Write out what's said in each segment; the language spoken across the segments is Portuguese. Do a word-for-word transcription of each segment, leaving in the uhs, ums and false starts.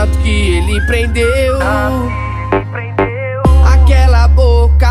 foto que ele prendeu. Aquela boca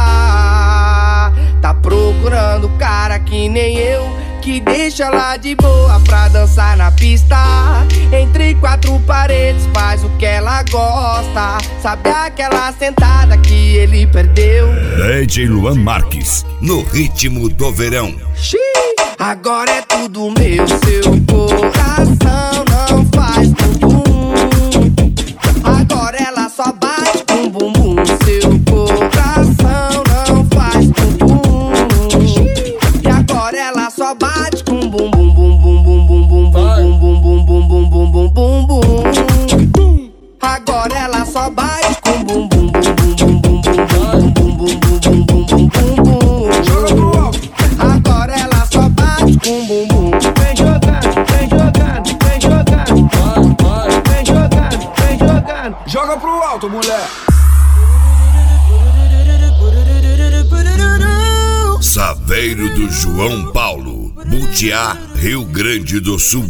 tá procurando cara que nem eu, que deixa ela de boa pra dançar na pista. Entre quatro paredes faz o que ela gosta. Sabe aquela sentada que ele perdeu? D J Luan Marques, no ritmo do verão. Xiii. Agora é tudo meu, seu coração não faz bumbum. Agora ela só bate com bumbum. Seu coração não faz bumbum. E agora ela só bate com bumbum, bum bum bum bum bum bum bum bum bum bum bum bum bum bum. Agora ela só bate com bumbum bum bum bum bum bum bum bum bum bum bum bum bum. Joga pro alto. Agora ela só bate com bumbum. Vem jogando, vem jogando, vem jogando. Vem jogando, vem jogando. Joga pro alto, mulher. Saveiro do João Paulo, Butiá, Rio Grande do Sul.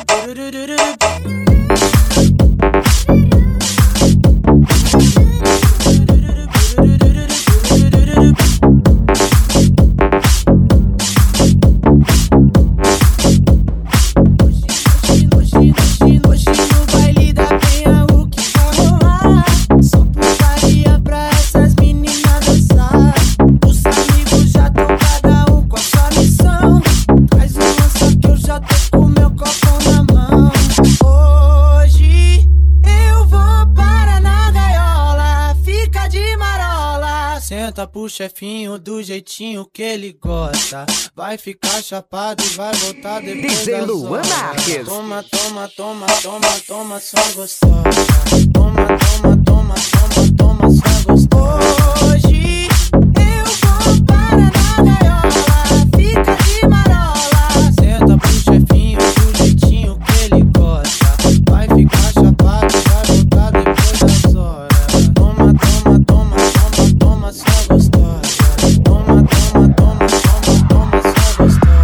Senta pro chefinho do jeitinho que ele gosta. Vai ficar chapado e vai voltar depois D J das Luan horas. Marques. Toma, toma, toma, toma, toma, só gostosa. Toma, toma, toma, toma, toma, só gostosa. Hoje eu vou para na gaiola. Fica de marola. Senta pro chefinho do jeitinho que ele gosta. Vai ficar chapado e vai voltar depois das horas. Toma, toma, toma, toma, toma, só gostosa. Toma, toma, toma, toma, toma, só gostosa.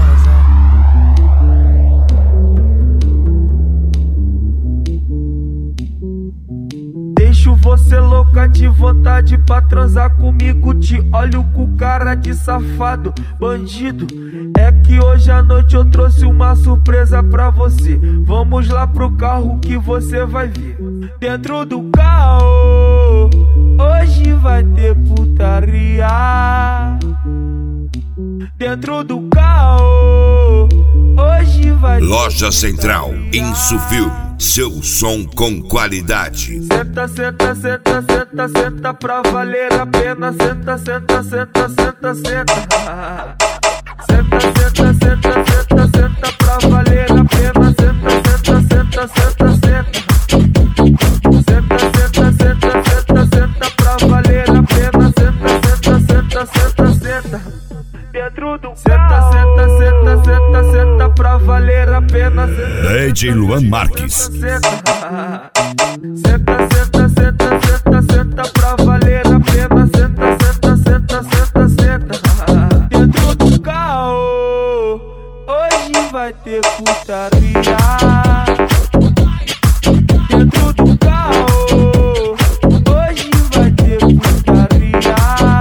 Deixo você louca de vontade pra transar comigo. Te olho com cara de safado, bandido. É que hoje à noite eu trouxe uma surpresa pra você. Vamos lá pro carro que você vai ver. Dentro do carro hoje vai ter putaria. Dentro do carro hoje vai ter Loja Central, Insufil, seu som com qualidade. Senta, senta, senta, senta, senta pra valer a pena. Senta, senta, senta, senta, senta. Senta, senta, senta, senta, senta pra valer a pena. Senta, senta, senta, senta, senta. Senta, senta, senta, senta, senta pra valer a pena. Senta, senta, senta, senta, senta. Dentro do senta, senta, senta, senta, senta pra valer a pena. D J Luan Marques. Senta, senta, senta, senta, senta, senta pra valer a pena. Senta, senta, senta, senta, senta. Dentro do carro hoje vai ter putaria. Dentro do carro hoje vai ter putaria.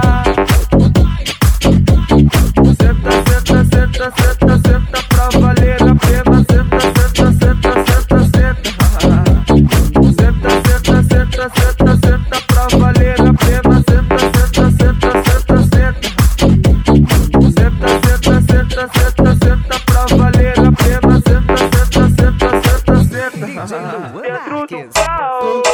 Senta, senta, senta, senta, senta pra valer a pena. Senta, senta, senta, senta, senta. Senta, senta, senta, senta, senta pra valer a pena. Senta, senta, senta, senta, senta. Senta, senta, senta, senta, senta pra valer a pena. Senta, senta, senta, senta, senta. Dentro do carro.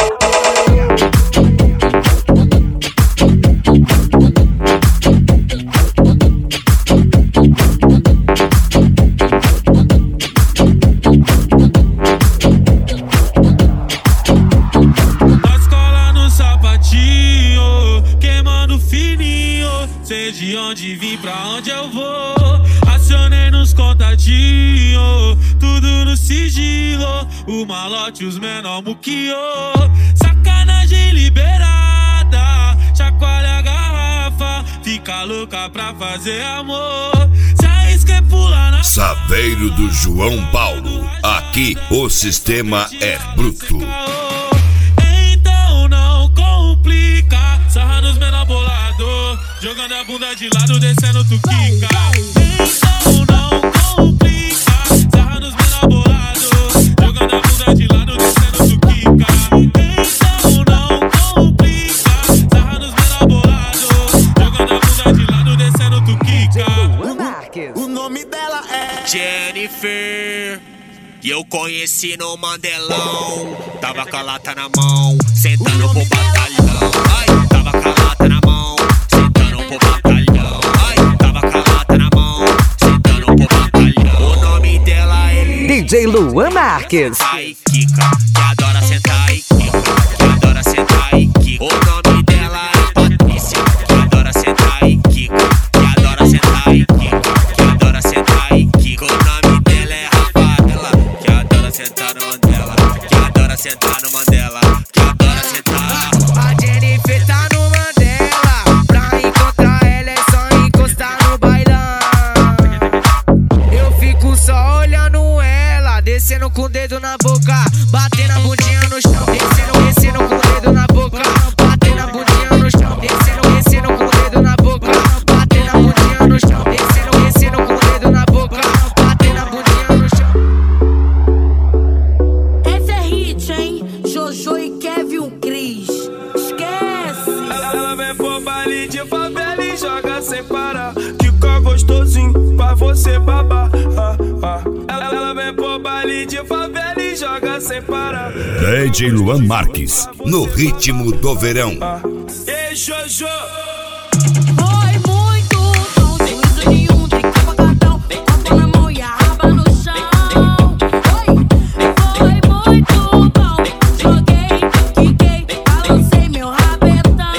Nós cola no sapatinho, queimando fininho. Sei de onde vim, pra onde eu vou. Acionei nos contatinhos, tudo no sigilo. O malote, os menor muquiô. Sacanagem liberada, chacoalha a garrafa. Fica louca pra fazer amor. Se arrisca e pula na Saveiro do João Paulo, aqui o sistema é bruto. caô. jogando a bunda de lado, descendo tu quica. Então não complica, sarra nos meus namorados, jogando a bunda de lado, descendo tu quica. Então não complica, sarra nos meus namorados, jogando a bunda de lado, descendo tu quica. O nome dela é Jennifer, e eu conheci no Mandelão. Tava com a lata na mão, sentando pro batalhão. Ai, tava com a lata na mão, sentando pro batalhão. Ai, tava com a lata na mão, sentando pro batalhão. O nome dela é D J Luan Marques. Sentar e quica, que adora sentar e quica, que adora sentar e quica. O nome dela é Patrícia, que adora sentar e quica, que adora sentar e quica, que adora sentar e quica. O nome dela é Rafaela, que adora sentar no Mandela, que adora sentar no Mandela, que adora sentar. A Jennifer tá no Mandela, pra encontrar ela é só encostar no bailão. Eu fico só olhando ela, descendo com o dedo na boca, batendo a bundinha no chão, descendo, descendo com o dedo na boca, batendo a bundinha no chão, descendo, descendo com o dedo na boca, batendo a bundinha no chão, descendo, descendo com o dedo na boca, batendo a bundinha no chão. Essa é hit, hein? Jojo e Kevin Cris. Esquece! Ela vem pro baile de favela e joga sem parar. Fica gostosinho pra você babar. Ah, ah. Ela, ela vem pro baile de favela e joga sem parar. D J Luan Marques, no ritmo do verão. Ah. Ei, Jojo! Foi muito bom, juízo nenhum, trinca pra cartão, copo na mão e a raba no chão. Foi, foi muito bom, joguei, quiquei, balancei meu rabetão.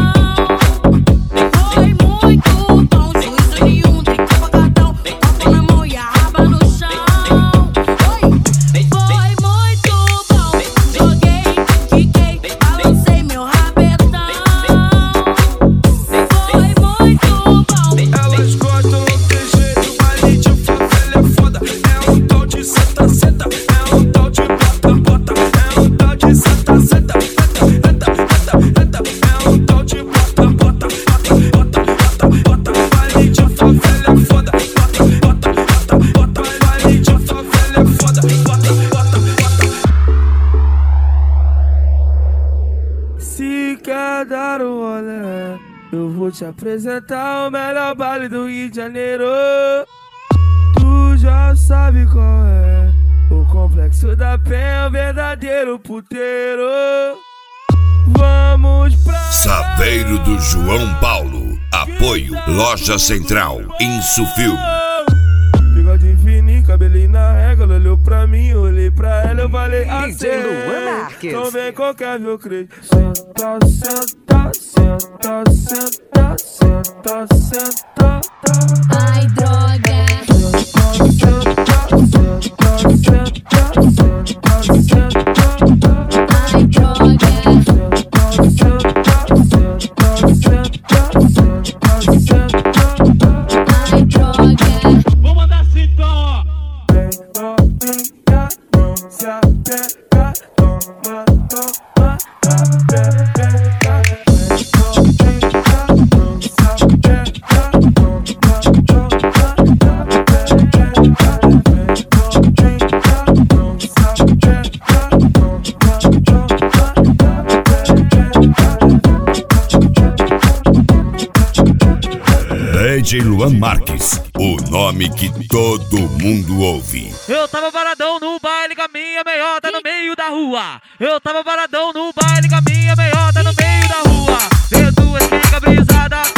Foi muito bom, juízo nenhum, trinca pra cartão, copo na mão e a raba no chão. Foi, foi muito bom, joguei, quiquei, balancei meu rabetão. Foi muito bom. Elas gostam de jeito, baile de favela é foda. É um tal de senta, senta, é um tal de bota, bota. É um tal de senta, senta, senta, senta, senta, senta. É um tal de bota, bota, bota, bota, bota, bota. Baile de favela é foda, bota, bota, bota, bota. Baile de favela é foda, bota, bota, bota. Se quer dar um rolê, eu vou te apresentar o melhor baile do Rio de Janeiro. Tu já sabe qual é, o Complexo da Penha, o verdadeiro puteiro. Vamos pra Saveiro do João Paulo. Apoio Loja Central, Insufilme. Bigode fininho, cabelinho na régua. Ela olhou pra mim, eu olhei pra ela, eu falei assim: D J Luan Marques. então vem qualquer meu creio. Senta, senta, senta, senta, senta, senta. Ai, droga. Ai, droga. Ai, droga. Vou mandar assim então, ó. Se apega, toma, toma, D J Luan Marques, o nome que todo mundo ouve. Eu tava paradão no baile com a minha meiota no meio da rua. Eu tava paradão no baile com a minha meiota no meio da rua. Veio duas nega brisada,